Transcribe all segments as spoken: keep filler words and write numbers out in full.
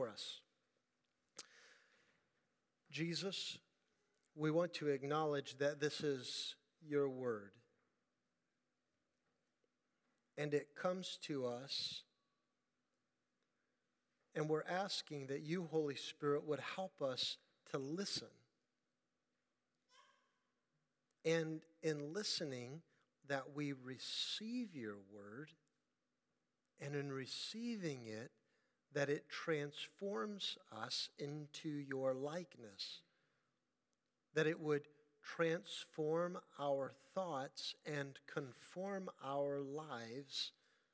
for us. Jesus, we want to acknowledge that this is your word. And it comes to us, and we're asking that you, Holy Spirit, would help us to listen. And in listening, that we receive your word, and in receiving it, that it transforms us into your likeness, that it would transform our thoughts and conform our lives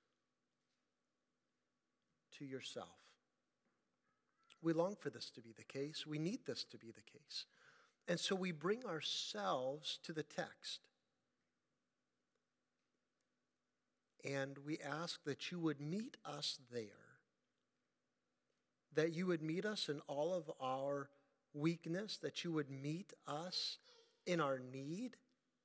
to yourself. We long for this to be the case. We need this to be the case. And so we bring ourselves to the text. And we ask that you would meet us there. That you would meet us in all of our weakness. That you would meet us in our need.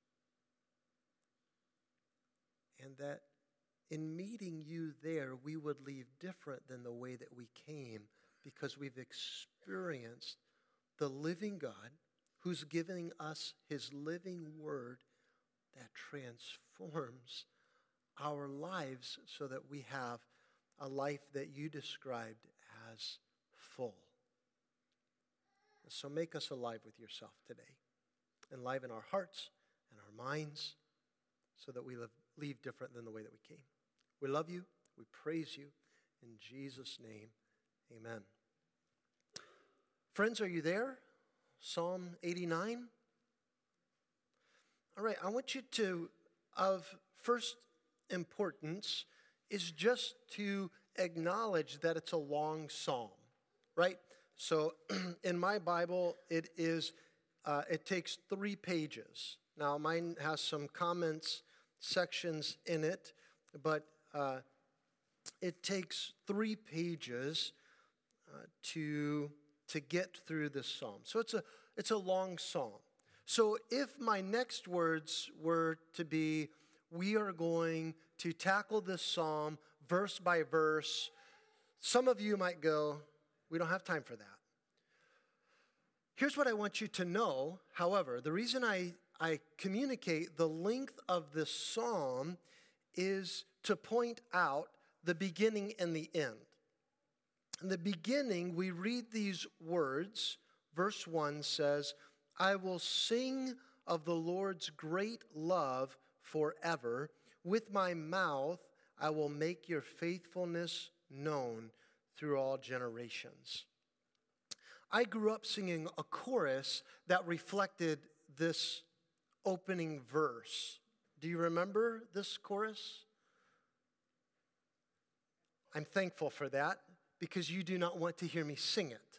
And that in meeting you there, we would leave different than the way that we came, because we've experienced the living God who's giving us his living word that transforms our lives so that we have a life that you described as full. So make us alive with yourself today. Enliven our hearts and our minds so that we live, leave different than the way that we came. We love you. We praise you. In Jesus' name, amen. Friends, are you there? Psalm eighty-nine. All right, I want you to, of first importance, is just to acknowledge that it's a long psalm, right? So in my Bible, it is, uh, it takes three pages. Now, mine has some comments sections in it, but uh, it takes three pages uh, to to get through this psalm. So it's a it's a long psalm. So if my next words were to be, we are going to tackle this psalm verse by verse, some of you might go, we don't have time for that. Here's what I want you to know, however, the reason I, I communicate the length of this psalm is to point out the beginning and the end. In the beginning, we read these words. Verse one says, I will sing of the Lord's great love forever. With my mouth, I will make your faithfulness known through all generations. I grew up singing a chorus that reflected this opening verse. Do you remember this chorus? I'm thankful for that, because you do not want to hear me sing it.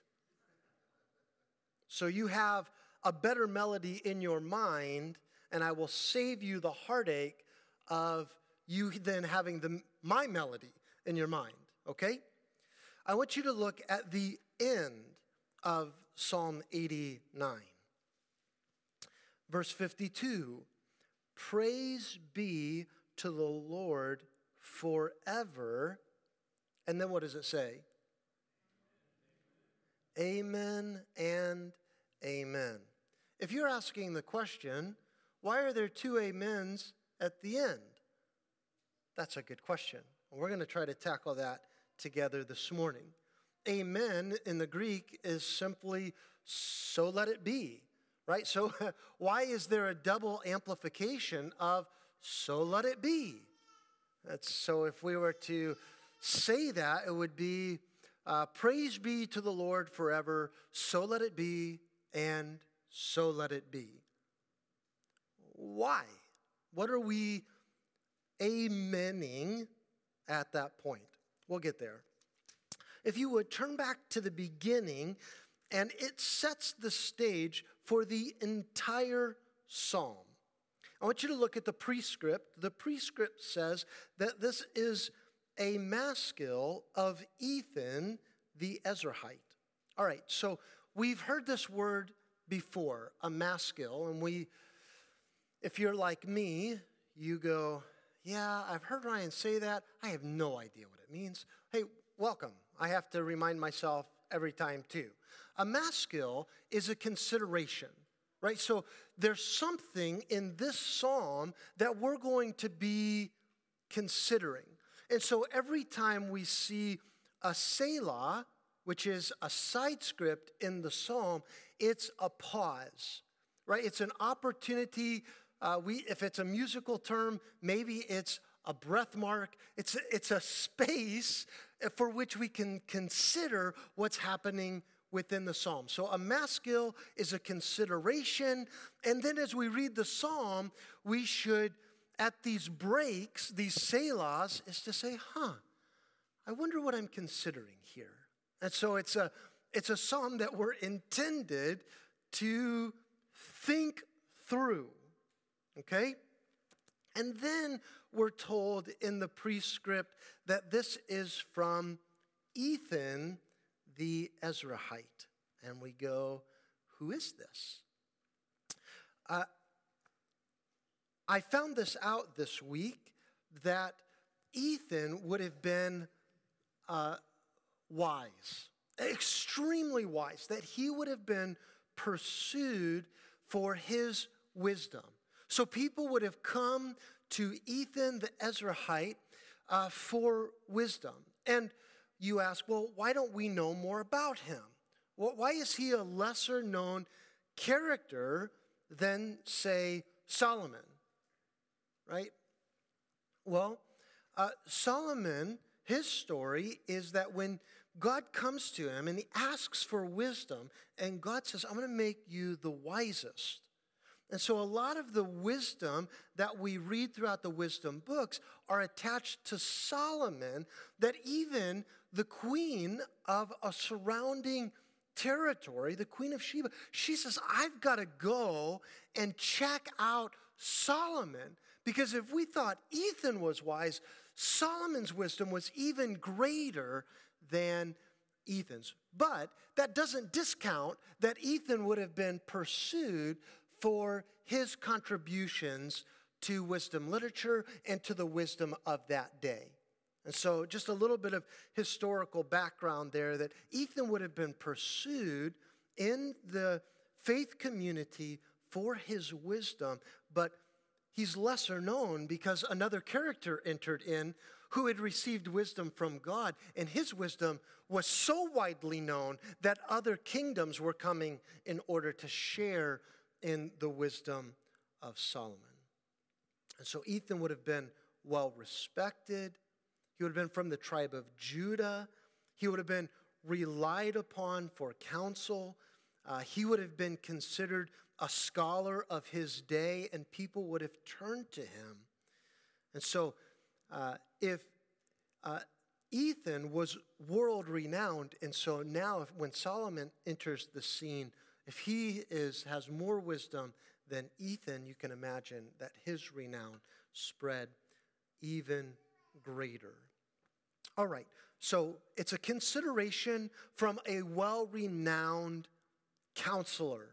So you have a better melody in your mind, and I will save you the heartache of you then having the, my melody in your mind, okay? I want you to look at the end of Psalm eighty-nine. Verse fifty-two, praise be to the Lord forever. And then what does it say? Amen and amen. If you're asking the question, why are there two amens at the end? That's a good question. And we're going to try to tackle that together this morning. Amen in the Greek is simply, so let it be, right? So why is there a double amplification of so let it be? That's, so if we were to say that, it would be, uh, praise be to the Lord forever, so let it be, and so let it be. Why? What are we amening at that point? We'll get there. If you would turn back to the beginning, and it sets the stage for the entire psalm. I want you to look at the prescript. The prescript says that this is a maskil of Ethan the Ezrahite. All right, so we've heard this word before, a maskil, and we, if you're like me, you go, yeah, I've heard Ryan say that. I have no idea what it means. Hey, welcome. I have to remind myself every time too. A maskil is a consideration, right? So there's something in this psalm that we're going to be considering. And so every time we see a Selah, which is a side script in the psalm, it's a pause, right? It's an opportunity. Uh, we, if it's a musical term, maybe it's a breath mark. It's a, it's a space for which we can consider what's happening within the psalm. So a maskil is a consideration. And then as we read the psalm, we should, at these breaks, these selahs, is to say, huh, I wonder what I'm considering here. And so it's a, it's a psalm that we're intended to think through, okay? And then we're told in the prescript that this is from Ethan the Ezrahite. And we go, who is this? Uh, I found this out this week, that Ethan would have been uh, wise, extremely wise, that he would have been pursued for his wisdom. So people would have come to Ethan the Ezrahite uh, for wisdom. And you ask, well, why don't we know more about him? Well, why is he a lesser known character than, say, Solomon? Right? Well, uh, Solomon, his story is that when God comes to him and he asks for wisdom, and God says, I'm going to make you the wisest. And so a lot of the wisdom that we read throughout the wisdom books are attached to Solomon, that even the queen of a surrounding territory, the Queen of Sheba, she says, I've got to go and check out Solomon. Because if we thought Ethan was wise, Solomon's wisdom was even greater than Ethan's. But that doesn't discount that Ethan would have been pursued for his contributions to wisdom literature and to the wisdom of that day. And so just a little bit of historical background there, that Ethan would have been pursued in the faith community for his wisdom, but he's lesser known because another character entered in who had received wisdom from God, and his wisdom was so widely known that other kingdoms were coming in order to share in the wisdom of Solomon. And so Ethan would have been well respected. He would have been from the tribe of Judah. He would have been relied upon for counsel. Uh, he would have been considered a scholar of his day, and people would have turned to him. And so uh, if uh, Ethan was world renowned, and so now if, when Solomon enters the scene, if he is has more wisdom than Ethan, you can imagine that his renown spread even greater. All right, so it's a consideration from a well-renowned counselor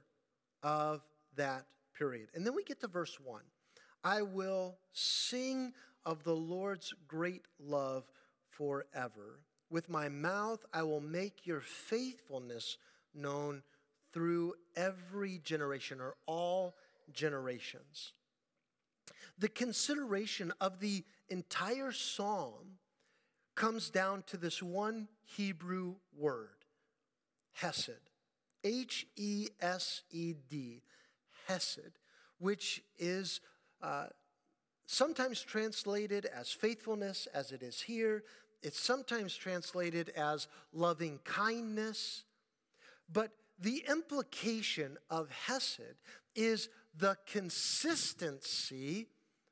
of that period. And then we get to verse one. I will sing of the Lord's great love forever. With my mouth I will make your faithfulness known through every generation, or all generations. The consideration of the entire psalm comes down to this one Hebrew word, hesed. H E S E D, hesed, which is uh, sometimes translated as faithfulness, as it is here. It's sometimes translated as loving kindness. But the implication of hesed is the consistency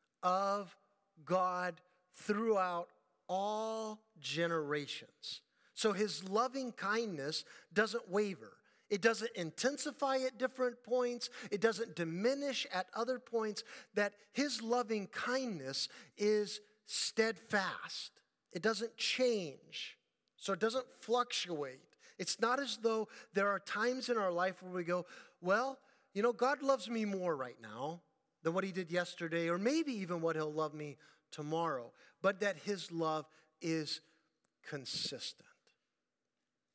of God throughout all generations. So his loving kindness doesn't waver. It doesn't intensify at different points. It doesn't diminish at other points. That his loving kindness is steadfast. It doesn't change. So it doesn't fluctuate. It's not as though there are times in our life where we go, well, you know, God loves me more right now than what he did yesterday, or maybe even what he'll love me tomorrow. But that his love is consistent.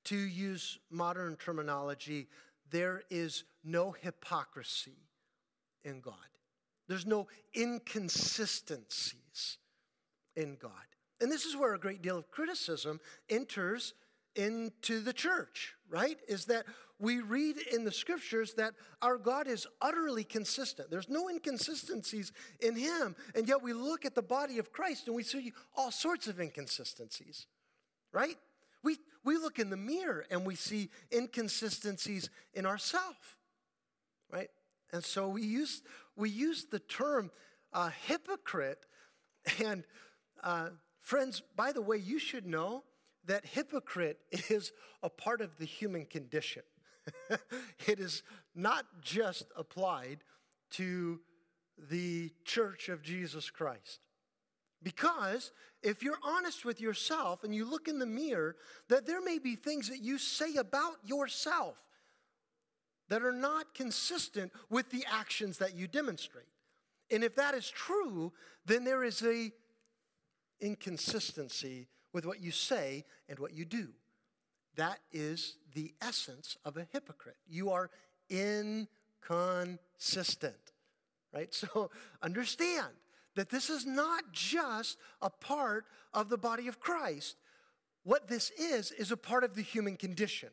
to use modern terminology, there is no hypocrisy in God. There's no inconsistencies in God. And this is where a great deal of criticism enters into the church, right? Is that we read in the scriptures that our God is utterly consistent. There's no inconsistencies in him. And yet we look at the body of Christ and we see all sorts of inconsistencies, right? We, we look in the mirror and we see inconsistencies in ourselves, right? And so we use, we use the term uh, hypocrite. And uh, friends, by the way, you should know that hypocrite is a part of the human condition. It is not just applied to the church of Jesus Christ. Because if you're honest with yourself and you look in the mirror, that there may be things that you say about yourself that are not consistent with the actions that you demonstrate. And if that is true, then there is a inconsistency with what you say and what you do. That is the essence of a hypocrite. You are inconsistent, right? So understand that this is not just a part of the body of Christ. What this is, is a part of the human condition.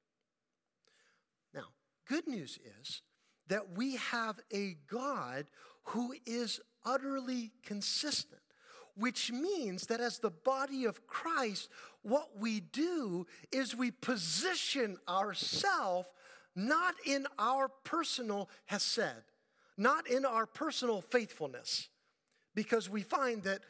Now, good news is that we have a God who is utterly consistent, which means that as the body of Christ, what we do is we position ourselves not in our personal hesed, not in our personal faithfulness, because we find that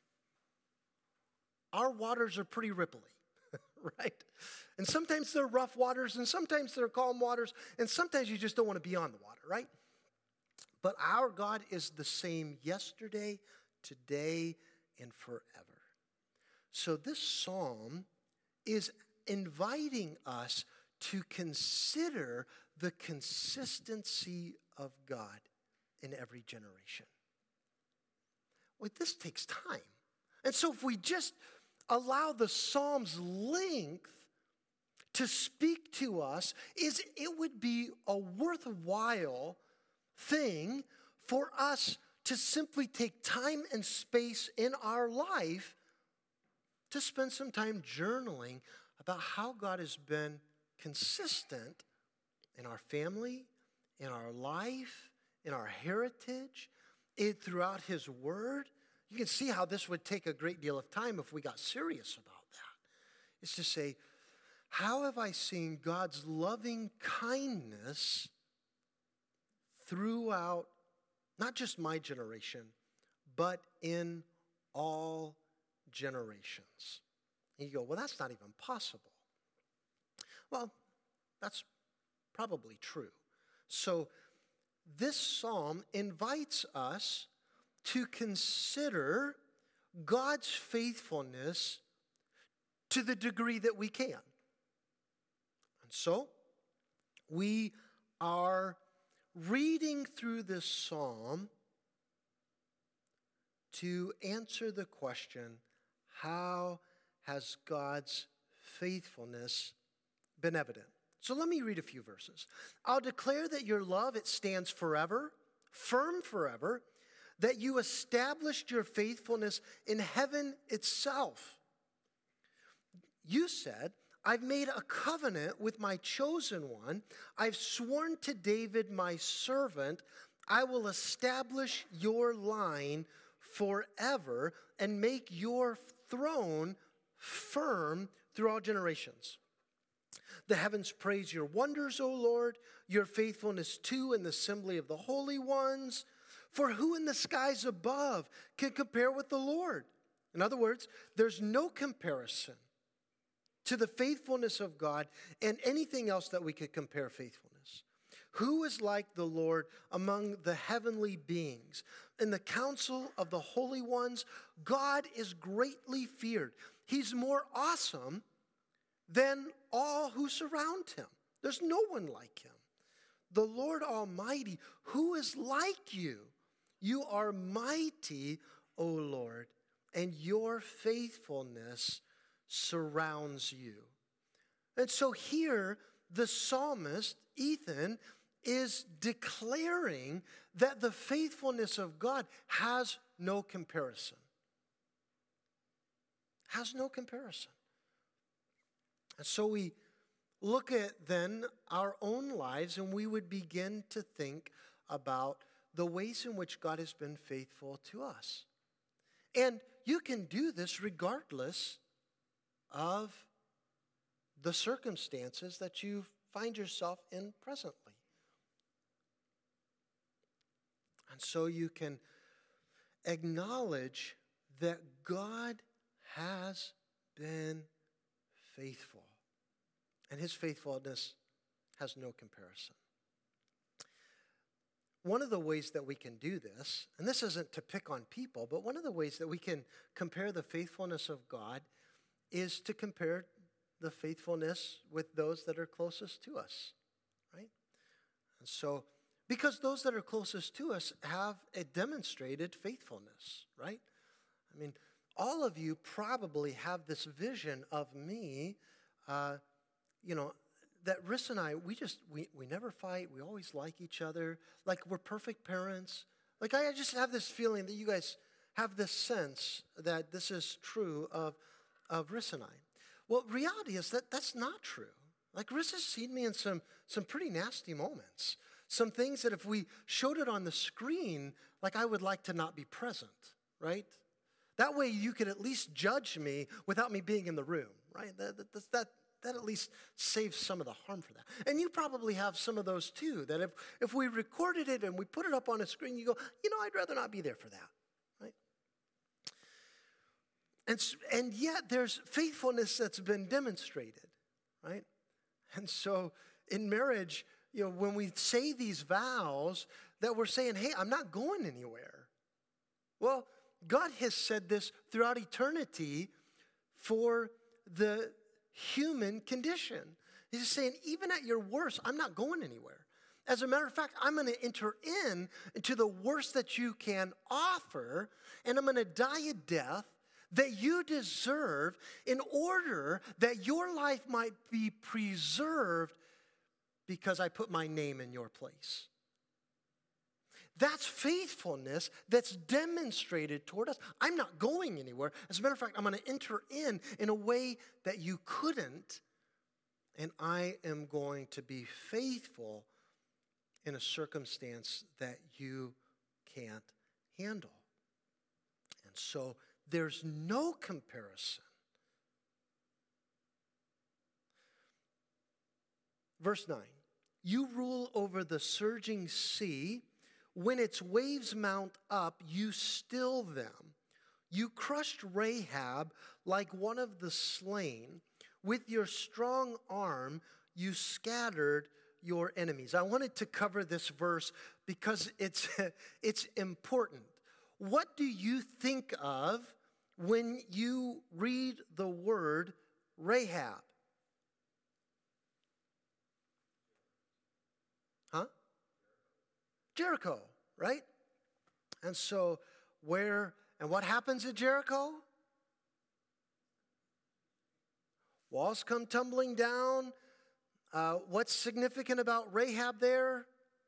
our waters are pretty ripply, right? And sometimes they're rough waters, and sometimes they're calm waters, and sometimes you just don't want to be on the water, right? But our God is the same yesterday, today, and forever. So this psalm is inviting us to consider the consistency of God in every generation. Well, this takes time. And so if we just allow the psalm's length to speak to us, is it would be a worthwhile thing for us to simply take time and space in our life to spend some time journaling about how God has been consistent in our family, in our life, in our heritage, it, throughout his word. You can see how this would take a great deal of time if we got serious about that. It's to say, how have I seen God's loving kindness throughout not just my generation, but in all generations? And you go, well, that's not even possible. Well, that's probably true. So this psalm invites us to consider God's faithfulness to the degree that we can. And so we are reading through this psalm to answer the question, how has God's faithfulness been evident? So let me read a few verses. I'll declare that your love, it stands forever, firm forever, that you established your faithfulness in heaven itself. You said, I've made a covenant with my chosen one. I've sworn to David, my servant, I will establish your line forever and make your throne firm through all generations. The heavens praise your wonders, O Lord, your faithfulness too in the assembly of the holy ones. For who in the skies above can compare with the Lord? In other words, there's no comparison to the faithfulness of God and anything else that we could compare faithfulness. Who is like the Lord among the heavenly beings? In the council of the holy ones, God is greatly feared. He's more awesome than all who surround him. There's no one like him. The Lord Almighty, who is like you? You are mighty, O Lord, and your faithfulness surrounds you. And so here, the psalmist, Ethan, is declaring that the faithfulness of God has no comparison. Has no comparison. And so we look at then our own lives and we would begin to think about the ways in which God has been faithful to us. And you can do this regardless of the circumstances that you find yourself in presently. And so you can acknowledge that God has been faithful. And his faithfulness has no comparison. One of the ways that we can do this, and this isn't to pick on people, but one of the ways that we can compare the faithfulness of God is to compare the faithfulness with those that are closest to us, right? And so, because those that are closest to us have a demonstrated faithfulness, right? I mean, all of you probably have this vision of me, uh, you know, that Riss and I, we just, we, we never fight. We always like each other. Like, we're perfect parents. Like, I just have this feeling that you guys have this sense that this is true of, of Riss and I. Well, reality is that that's not true. Like, Riss has seen me in some, some pretty nasty moments. Some things that if we showed it on the screen, like, I would like to not be present, right? That way you could at least judge me without me being in the room, right? That, that, that, that at least saves some of the harm for that. And you probably have some of those too, that if, if we recorded it and we put it up on a screen, you go, you know, I'd rather not be there for that, right? And, and yet there's faithfulness that's been demonstrated, right? And so in marriage, you know, when we say these vows, that we're saying, hey, I'm not going anywhere. Well, God has said this throughout eternity for the human condition. He's saying, even at your worst, I'm not going anywhere. As a matter of fact, I'm going to enter in into the worst that you can offer, and I'm going to die a death that you deserve in order that your life might be preserved because I put my name in your place. That's faithfulness that's demonstrated toward us. I'm not going anywhere. As a matter of fact, I'm going to enter in in a way that you couldn't, and I am going to be faithful in a circumstance that you can't handle. And so there's no comparison. Verse nine, you rule over the surging sea. When its waves mount up, you still them. You crushed Rahab like one of the slain. With your strong arm, you scattered your enemies. I wanted to cover this verse because it's, it's important. What do you think of when you read the word Rahab? Huh? Jericho, right? And so where, and what happens at Jericho? Walls come tumbling down. Uh, what's significant about Rahab there?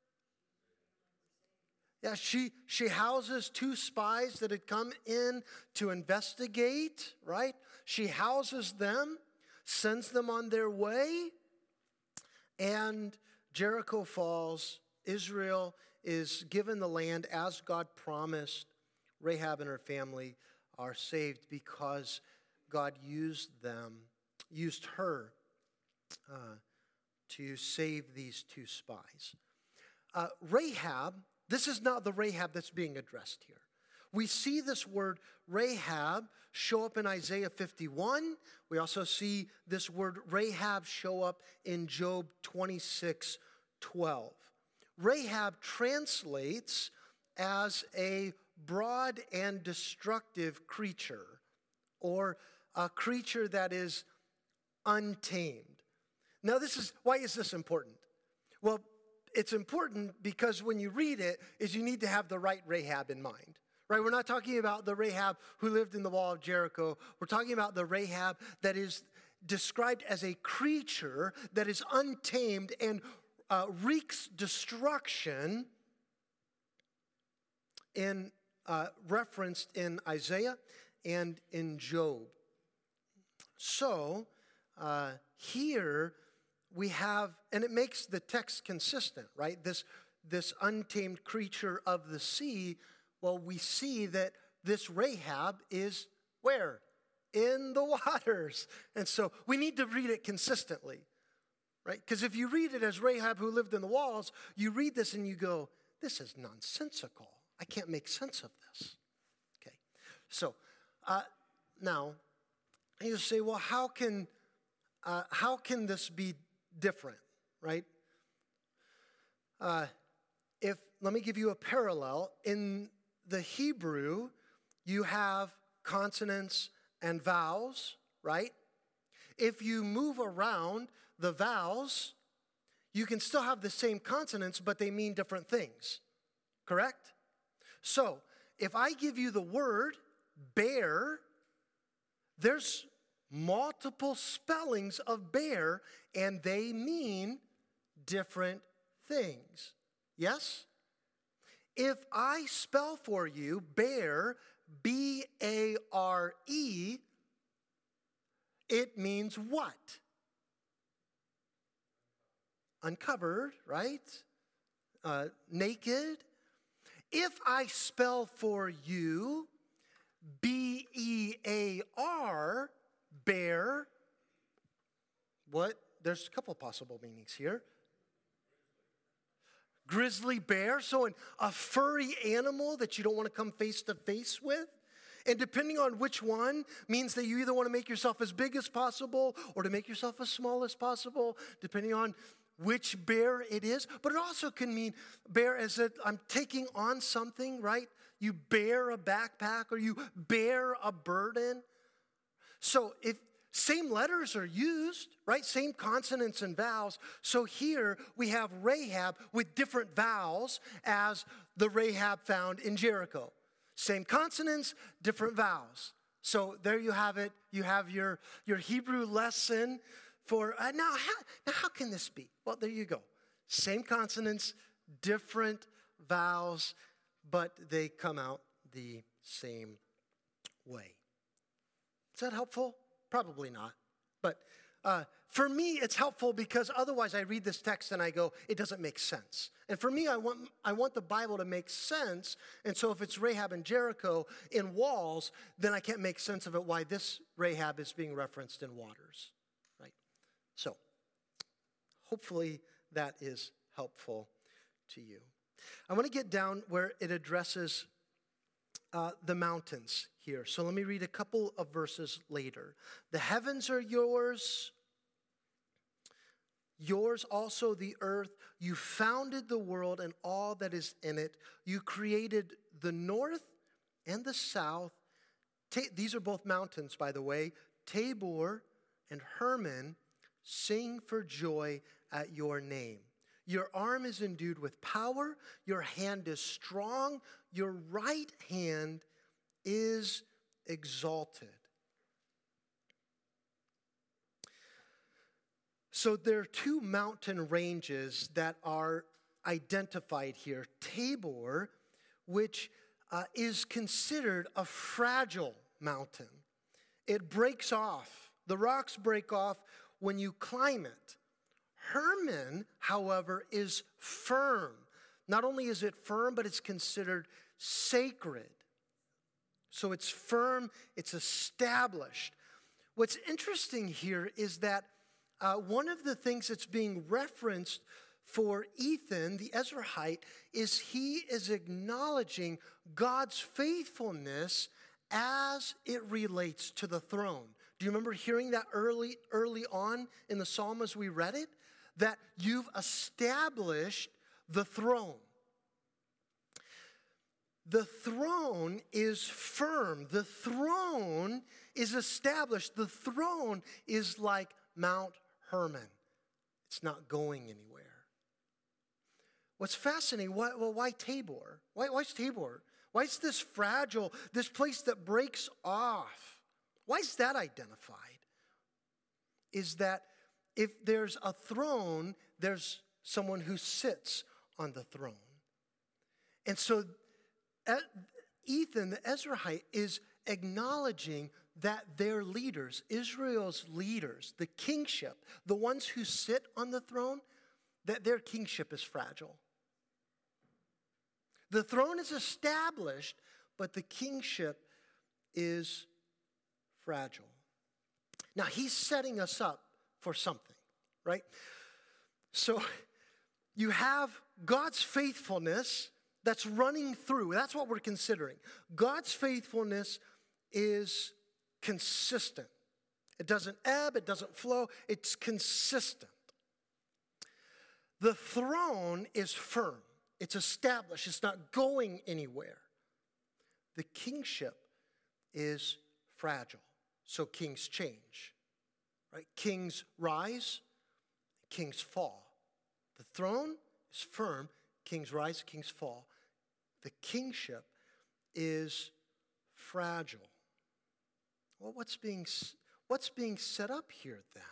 Yeah, she, she houses two spies that had come in to investigate, right? She houses them, sends them on their way, and Jericho falls. Israel is given the land as God promised. Rahab and her family are saved because God used them, used her uh, to save these two spies. Uh, Rahab, this is not the Rahab that's being addressed here. We see this word Rahab show up in Isaiah fifty-one. We also see this word Rahab show up in Job twenty-six twelve. Rahab translates as a broad and destructive creature, or a creature that is untamed. Now, this is, why is this important? Well, it's important because when you read it, is you need to have the right Rahab in mind. Right? We're not talking about the Rahab who lived in the wall of Jericho. We're talking about the Rahab that is described as a creature that is untamed and uh, wreaks destruction in uh, referenced in Isaiah and in Job. So uh, here we have, and it makes the text consistent, right? This, this untamed creature of the sea, well, we see that this Rahab is where? In the waters. And so we need to read it consistently, right? Because if you read it as Rahab who lived in the walls, you read this and you go, this is nonsensical. I can't make sense of this. Okay, so uh, now you say, well, how can uh, how can this be different, right? Uh, if let me give you a parallel. In the Hebrew, you have consonants and vowels, right? If you move around the vowels, you can still have the same consonants, but they mean different things, correct? So, if I give you the word bear, there's multiple spellings of bear, and they mean different things. Yes? If I spell for you bear, B A R E, it means what? Uncovered, right? Uh, naked. If I spell for you B E A R, bear, what? There's a couple possible meanings here. Grizzly bear, so an, a furry animal that you don't want to come face to face with. And depending on which one means that you either want to make yourself as big as possible or to make yourself as small as possible, depending on which bear it is. But it also can mean bear as that I'm taking on something, right? You bear a backpack or you bear a burden. So if same letters are used, right? Same consonants and vowels. So here we have Rahab with different vowels as the Rahab found in Jericho. Same consonants, different vowels. So there you have it. You have your, your Hebrew lesson for, uh, now, how, now how can this be? Well, there you go. Same consonants, different vowels, but they come out the same way. Is that helpful? Probably not. But uh, for me, it's helpful because otherwise I read this text and I go, it doesn't make sense. And for me, I want I want the Bible to make sense. And so if it's Rahab and Jericho in walls, then I can't make sense of it why this Rahab is being referenced in waters, right? So hopefully that is helpful to you. I want to get down where it addresses uh, the mountains here. So let me read a couple of verses later. The heavens are yours, yours also the earth. You founded the world and all that is in it. You created the north and the south. Ta- These are both mountains, by the way. Tabor and Hermon sing for joy at your name. Your arm is endued with power. Your hand is strong. Your right hand is exalted. So there are two mountain ranges that are identified here. Tabor, which uh, is considered a fragile mountain. It breaks off. The rocks break off when you climb it. Hermon, however, is firm. Not only is it firm, but it's considered sacred. So it's firm, it's established. What's interesting here is that uh, one of the things that's being referenced for Ethan, the Ezrahite, is he is acknowledging God's faithfulness as it relates to the throne. Do you remember hearing that early, early on in the psalm as we read it? That you've established the throne. The throne is firm. The throne is established. The throne is like Mount Hermon. It's not going anywhere. What's fascinating, why, well, why Tabor? Why, why is Tabor? Why is this fragile, this place that breaks off? Why is that identified? is that if there's a throne, there's someone who sits on the throne. And so Ethan, the Ezrahite, is acknowledging that their leaders, Israel's leaders, the kingship, the ones who sit on the throne, that their kingship is fragile. The throne is established, but the kingship is fragile. Now, he's setting us up for something, right? So you have God's faithfulness that's running through. That's what we're considering. God's faithfulness is consistent. It doesn't ebb, it doesn't flow, it's consistent. The throne is firm. It's established. It's not going anywhere. The kingship is fragile. So kings change, right? Kings rise, kings fall. The throne is firm. Kings rise, kings fall. The kingship is fragile. Well, what's being, what's being set up here then?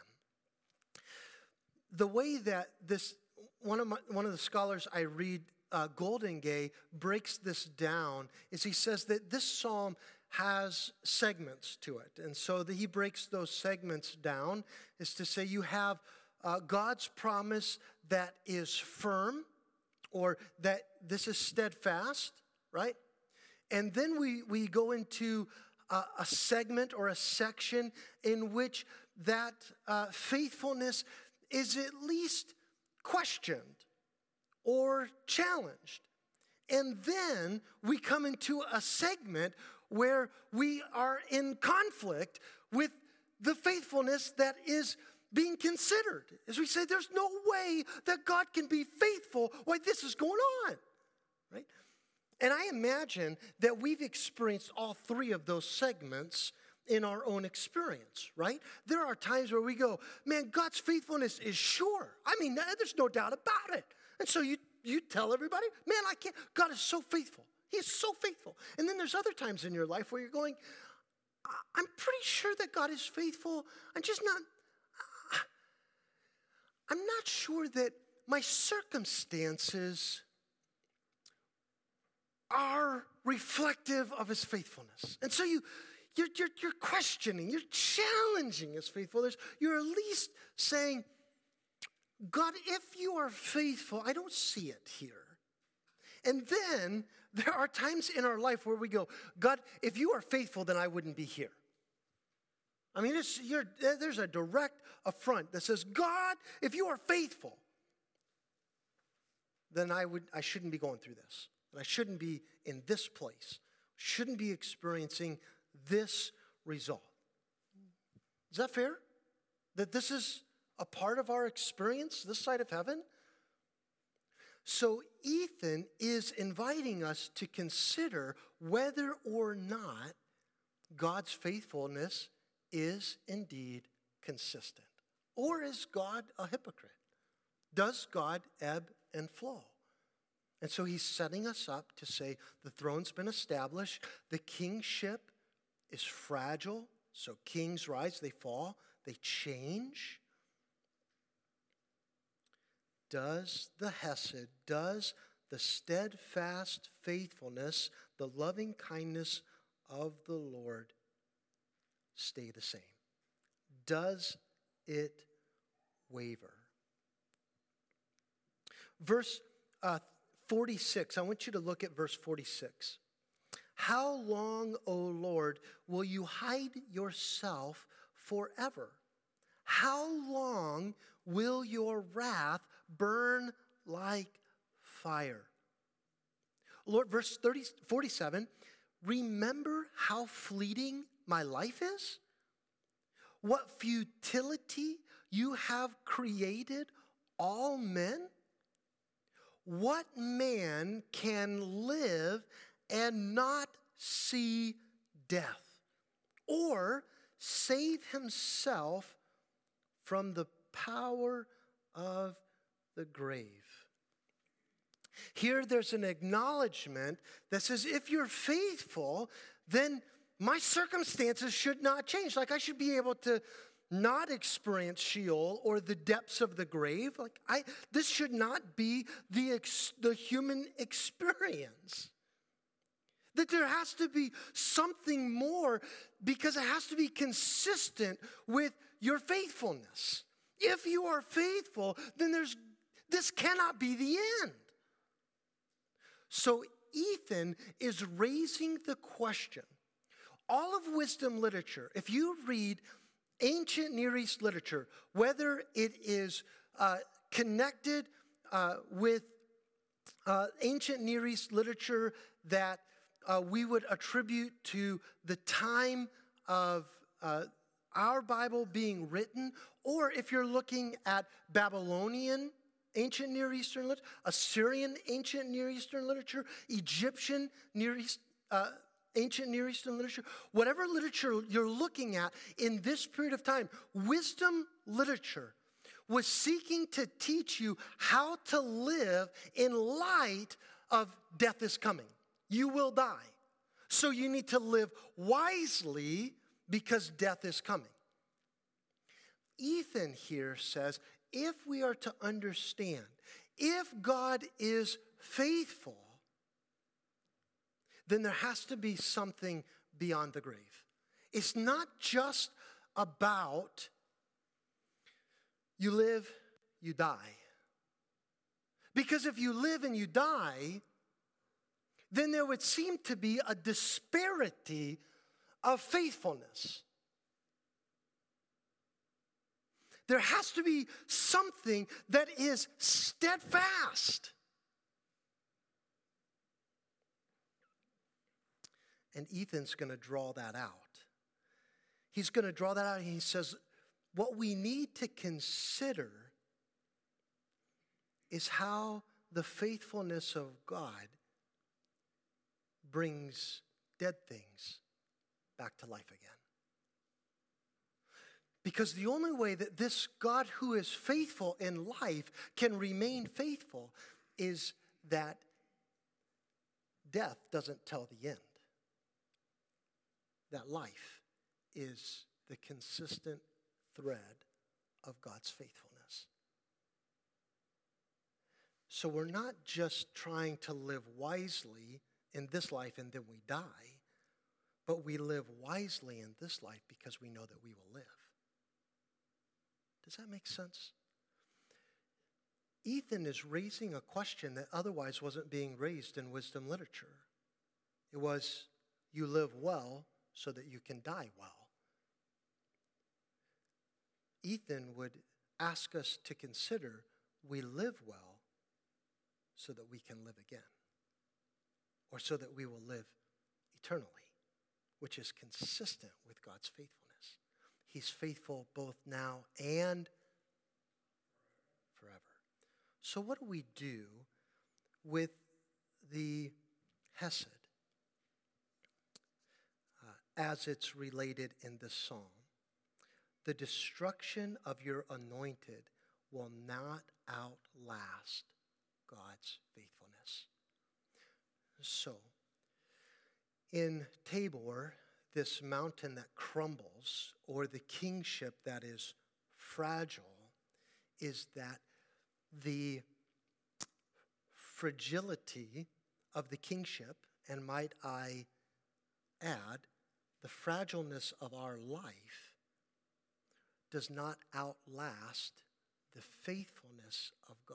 The way that this, one of, my, one of the scholars I read, uh, Goldingay, breaks this down is he says that this psalm has segments to it. And so that he breaks those segments down is to say you have uh, God's promise that is firm, or that this is steadfast, right? And then we, we go into a, a segment or a section in which that uh, faithfulness is at least questioned or challenged. And then we come into a segment where we are in conflict with the faithfulness that is being considered. As we say, there's no way that God can be faithful while this is going on, right? And I imagine that we've experienced all three of those segments in our own experience, right? There are times where we go, man, God's faithfulness is sure. I mean, there's no doubt about it. And so you, you tell everybody, man, I can't, God is so faithful. He is so faithful. And then there's other times in your life where you're going, I'm pretty sure that God is faithful. I'm just not, I'm not sure that my circumstances are reflective of his faithfulness. And so you, you're, you're, you're questioning, you're challenging his faithfulness. You're at least saying, God, if you are faithful, I don't see it here. And then there are times in our life where we go, God, if you are faithful, then I wouldn't be here. I mean, it's, you're, there's a direct affront that says, God, if you are faithful, then I would, I shouldn't be going through this. I shouldn't be in this place. Shouldn't be experiencing this result. Is that fair? That this is a part of our experience this side of heaven? So Ethan is inviting us to consider whether or not God's faithfulness is indeed consistent. Or is God a hypocrite? Does God ebb and flow? And so he's setting us up to say the throne's been established, the kingship is fragile, so kings rise, they fall, they change. Does the hesed, does the steadfast faithfulness, the loving kindness of the Lord stay the same? Does it waver? Verse uh, forty-six, I want you to look at verse forty-six. How long, O Lord, will you hide yourself forever? How long will your wrath burn like fire? Lord, verse thirty, forty-seven, remember how fleeting my life is? What futility you have created all men? What man can live and not see death, or save himself from the power of the grave? Here there's an acknowledgement that says, if you're faithful, then my circumstances should not change. Like I should be able to not experience Sheol or the depths of the grave. Like I, this should not be the, ex, the human experience. That there has to be something more because it has to be consistent with your faithfulness. If you are faithful, then there's this cannot be the end. So Ethan is raising the question. All of wisdom literature, if you read ancient Near East literature, whether it is uh, connected uh, with uh, ancient Near East literature that uh, we would attribute to the time of uh, our Bible being written, or if you're looking at Babylonian ancient Near Eastern literature, Assyrian ancient Near Eastern literature, Egyptian Near East, uh, ancient Near Eastern literature, whatever literature you're looking at in this period of time, wisdom literature was seeking to teach you how to live in light of death is coming. You will die. So you need to live wisely because death is coming. Ethan here says, if we are to understand, if God is faithful, then there has to be something beyond the grave. It's not just about you live, you die. Because if you live and you die, then there would seem to be a disparity of faithfulness. There has to be something that is steadfast. And Ethan's going to draw that out. He's going to draw that out, and he says, what we need to consider is how the faithfulness of God brings dead things back to life again. Because the only way that this God who is faithful in life can remain faithful is that death doesn't tell the end. That life is the consistent thread of God's faithfulness. So we're not just trying to live wisely in this life and then we die, but we live wisely in this life because we know that we will live. Does that make sense? Ethan is raising a question that otherwise wasn't being raised in wisdom literature. It was, you live well so that you can die well. Ethan would ask us to consider, we live well so that we can live again, or so that we will live eternally, which is consistent with God's faithfulness. He's faithful both now and forever. So what do we do with the Hesed uh, as it's related in this psalm? The destruction of your anointed will not outlast God's faithfulness. So, in Tabor, this mountain that crumbles, or the kingship that is fragile, is that the fragility of the kingship, and might I add, the fragileness of our life, does not outlast the faithfulness of God.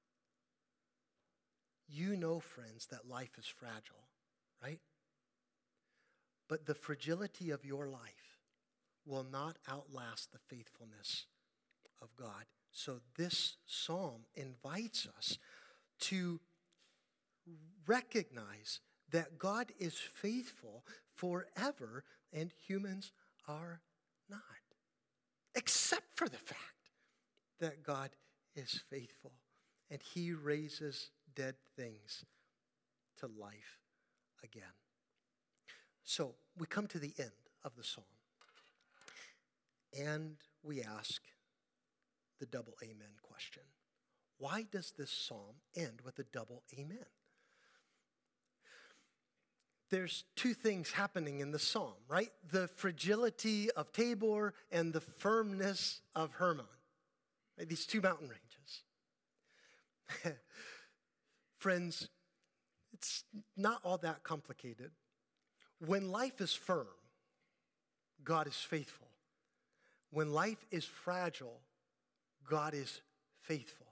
You know, friends, that life is fragile, right? But the fragility of your life will not outlast the faithfulness of God. So this psalm invites us to recognize that God is faithful forever and humans are not. Except for the fact that God is faithful and he raises dead things to life again. So we come to the end of the psalm, and we ask the double amen question. Why does this psalm end with a double amen? there's two things happening in the psalm, right? The fragility of Tabor and the firmness of Hermon, right? These two mountain ranges. Friends, it's not all that complicated. When life is firm, God is faithful. When life is fragile, God is faithful.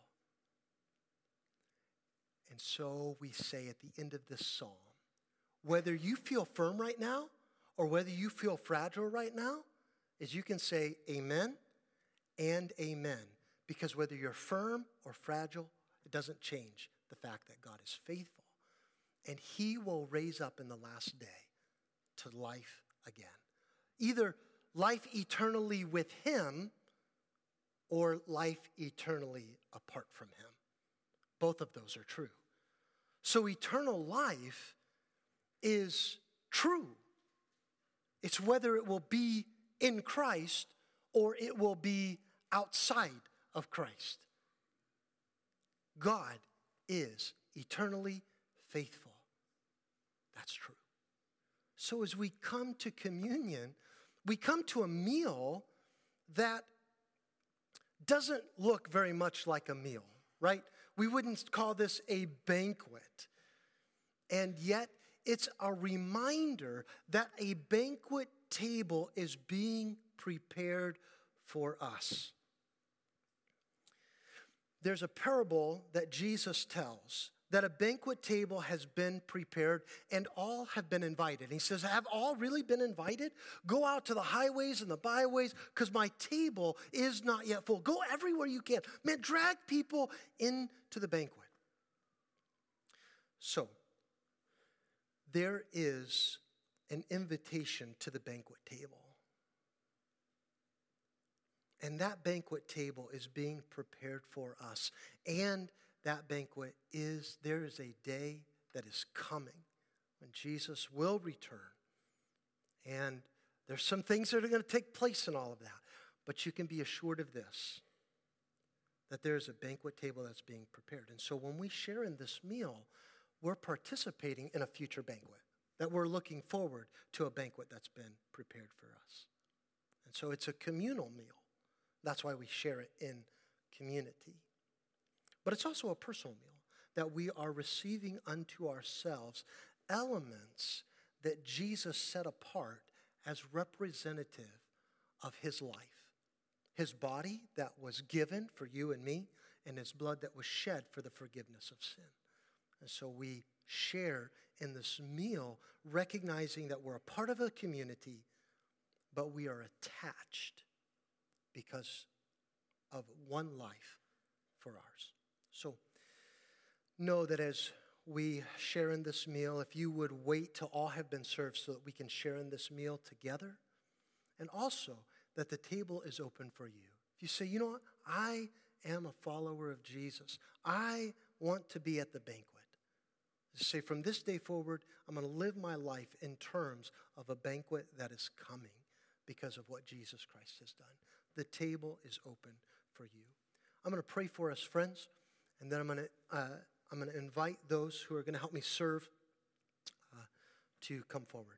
And so we say at the end of this psalm, whether you feel firm right now or whether you feel fragile right now, is you can say amen and amen. Because whether you're firm or fragile, it doesn't change the fact that God is faithful. And he will raise up in the last day to life again. Either life eternally with him or life eternally apart from him. Both of those are true. So eternal life is true. It's whether it will be in Christ or it will be outside of Christ. God is eternally faithful. That's true. So as we come to communion, we come to a meal that doesn't look very much like a meal, right? We wouldn't call this a banquet. And yet, it's a reminder that a banquet table is being prepared for us. There's a parable that Jesus tells that a banquet table has been prepared and all have been invited. He says, have all really been invited? Go out to the highways and the byways because my table is not yet full. Go everywhere you can. Man, drag people into the banquet. So, there is an invitation to the banquet table. And that banquet table is being prepared for us. And that banquet is, there is a day that is coming when Jesus will return. And there's some things that are going to take place in all of that. But you can be assured of this, that there is a banquet table that's being prepared. And so when we share in this meal, we're participating in a future banquet, that we're looking forward to a banquet that's been prepared for us. And so it's a communal meal. That's why we share it in community. But it's also a personal meal, that we are receiving unto ourselves elements that Jesus set apart as representative of his life. His body that was given for you and me, and his blood that was shed for the forgiveness of sin. And so we share in this meal, recognizing that we're a part of a community, but we are attached because of one life for ours. So know that as we share in this meal, if you would wait till all have been served so that we can share in this meal together, and also that the table is open for you. If you say, you know what, I am a follower of Jesus. I want to be at the banquet. Say, from this day forward, I'm going to live my life in terms of a banquet that is coming because of what Jesus Christ has done. The table is open for you. I'm going to pray for us, friends, and then I'm going to uh, I'm going to invite those who are going to help me serve uh, to come forward.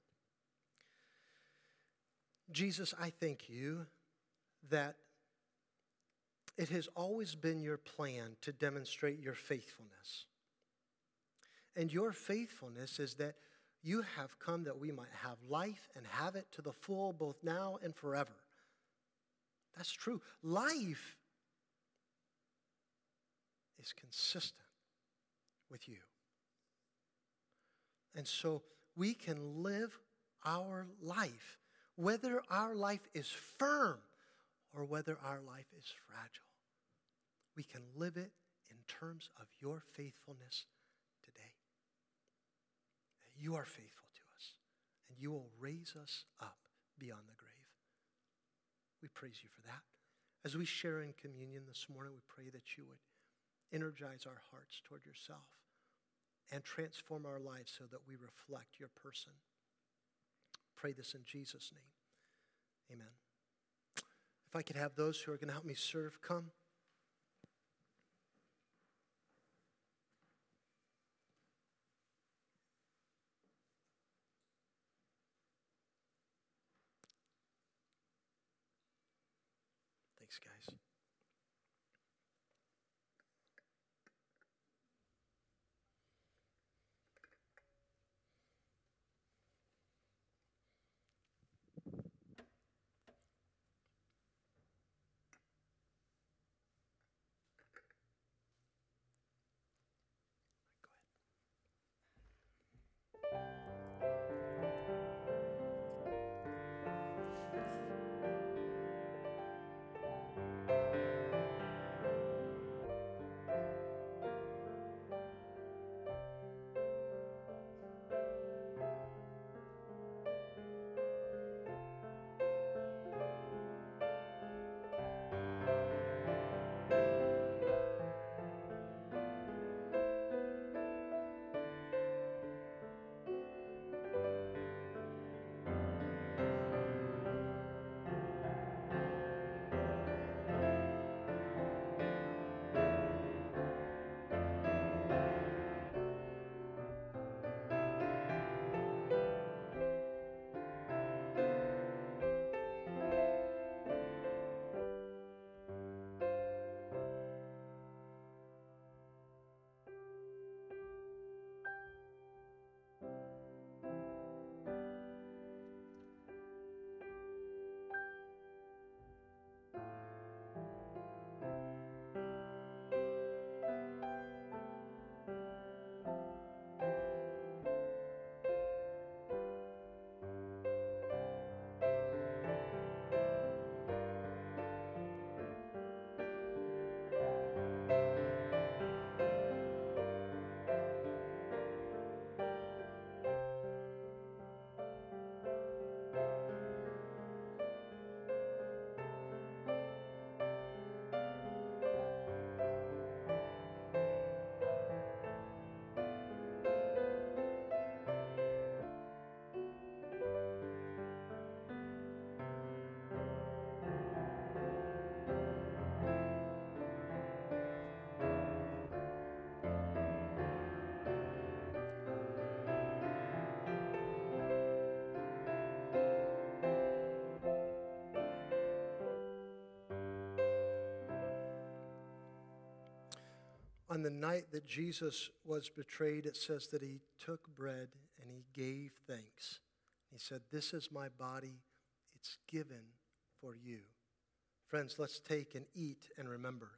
Jesus, I thank you that it has always been your plan to demonstrate your faithfulness. And your faithfulness is that you have come that we might have life and have it to the full, both now and forever. That's true. Life is consistent with you. And so we can live our life, whether our life is firm or whether our life is fragile. We can live it in terms of your faithfulness today. You are faithful to us, and you will raise us up beyond the grave. We praise you for that. As we share in communion this morning, we pray that you would energize our hearts toward yourself and transform our lives so that we reflect your person. Pray this in Jesus' name. Amen. If I could have those who are going to help me serve come. Thanks, guys. On the night that Jesus was betrayed, it says that he took bread and he gave thanks. He said, "This is my body. It's given for you." Friends, let's take and eat and remember.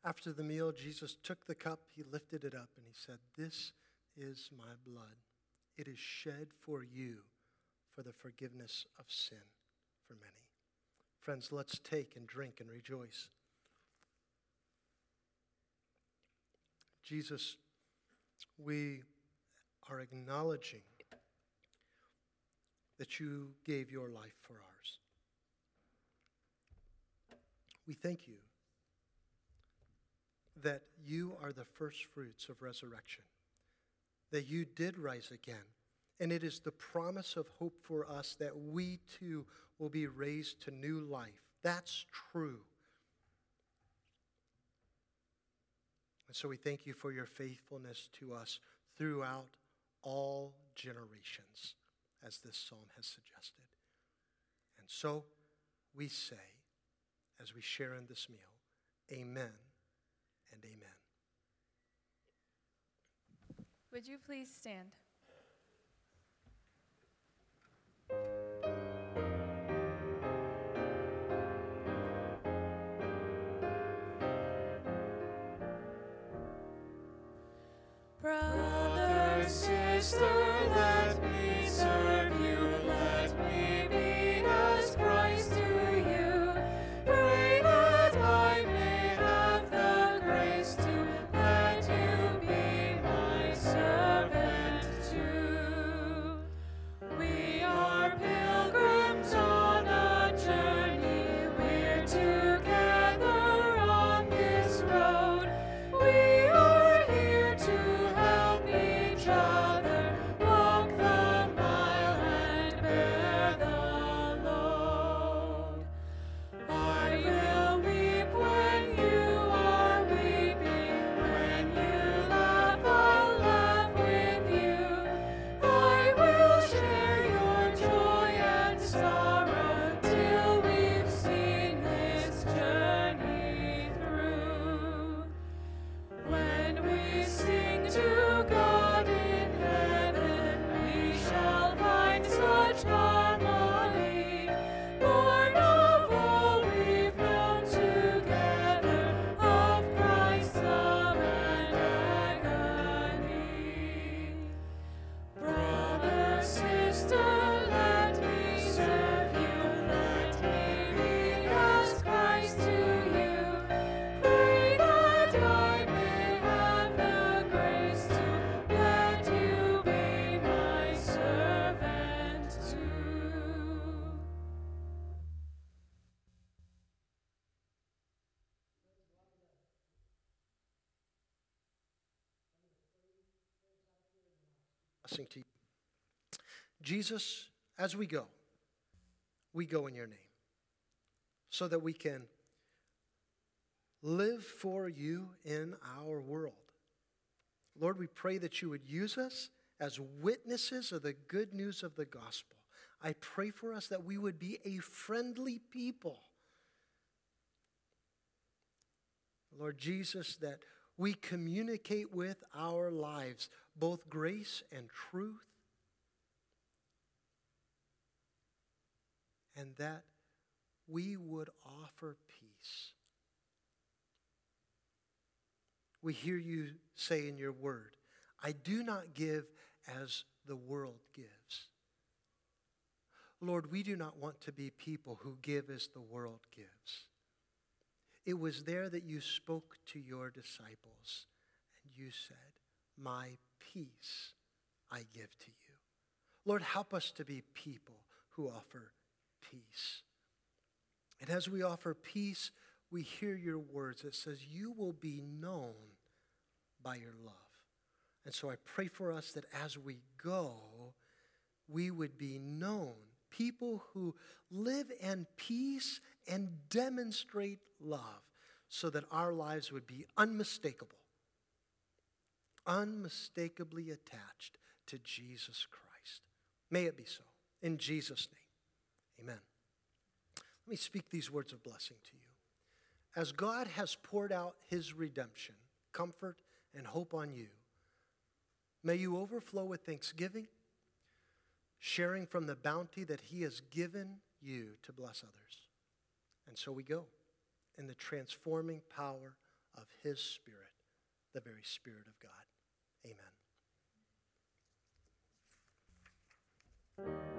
After the meal, Jesus took the cup, he lifted it up, and he said, "This is my blood. It is shed for you for the forgiveness of sin for many." Friends, let's take and drink and rejoice. Jesus, we are acknowledging that you gave your life for ours. We thank you that you are the first fruits of resurrection, that you did rise again, and it is the promise of hope for us that we too will be raised to new life. That's true. And so we thank you for your faithfulness to us throughout all generations, as this psalm has suggested. And so we say, as we share in this meal, amen and amen. Would you please stand? Brother, sister, let me serve you. Let me be as Christ to you. Pray that I may have the grace to let you be my servant too. We are pilgrims on a journey. We're together on this road. We are here to help each other walk the mile and bear the load. I will weep when you are weeping. When you laugh, I'll laugh with you. I will share your joy and sorrow till we've seen this journey through. When we sing to God in heaven, we shall find such harmony. Born of all we've known together, of Christ's love and agony. Brother, sister, let me serve you. Let me be as Christ to you. Pray that I may have the grace to let you be my servant too. Blessing to you. Jesus, as we go, we go in your name so that we can live for you in our world. Lord, we pray that you would use us as witnesses of the good news of the gospel. I pray for us that we would be a friendly people. Lord Jesus, that we communicate with our lives both grace and truth, and that we would offer peace. We hear you say in your word, I do not give as the world gives. Lord, we do not want to be people who give as the world gives. It was there that you spoke to your disciples, and you said, my peace I give to you. Lord, help us to be people who offer peace. And as we offer peace, we hear your words that says you will be known by your love. And so I pray for us that as we go, we would be known, people who live in peace and demonstrate love, so that our lives would be unmistakable, unmistakably attached to Jesus Christ. May it be so. In Jesus' name, amen. Let me speak these words of blessing to you. As God has poured out his redemption, comfort, and hope on you, may you overflow with thanksgiving, sharing from the bounty that he has given you to bless others. And so we go in the transforming power of his Spirit, the very Spirit of God. Amen.